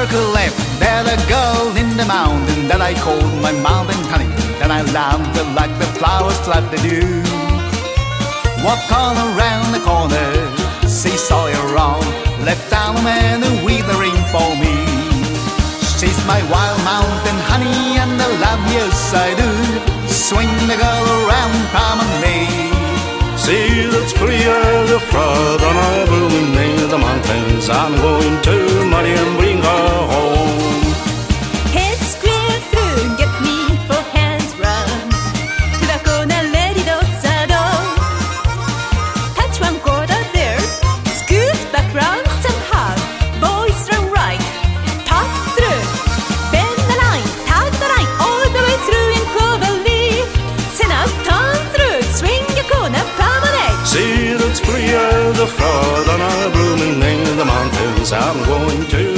circle left, there's a girl in the mountain that I call my mountain honey, that I love like the flowers like they do. Walk on around the corner, seesaw around, left arm and withering for me. She's my wild mountain honey and I love, yes I do. Swing the girl around promenade. See, that's prettier the flood on a blooming in the mountains. I'm going to marry and bring her home. Heads scream through, get me for hands run. To the corner, lady do saddle. Touch one quarter there, scoot back round some hug. Boys run right, pass through. Bend the line, tug the line, all the way through in clover leaf. Send us turn through, swing your corner, promenade. See, that's prettier the flood on a blooming in the mountains. I'm going to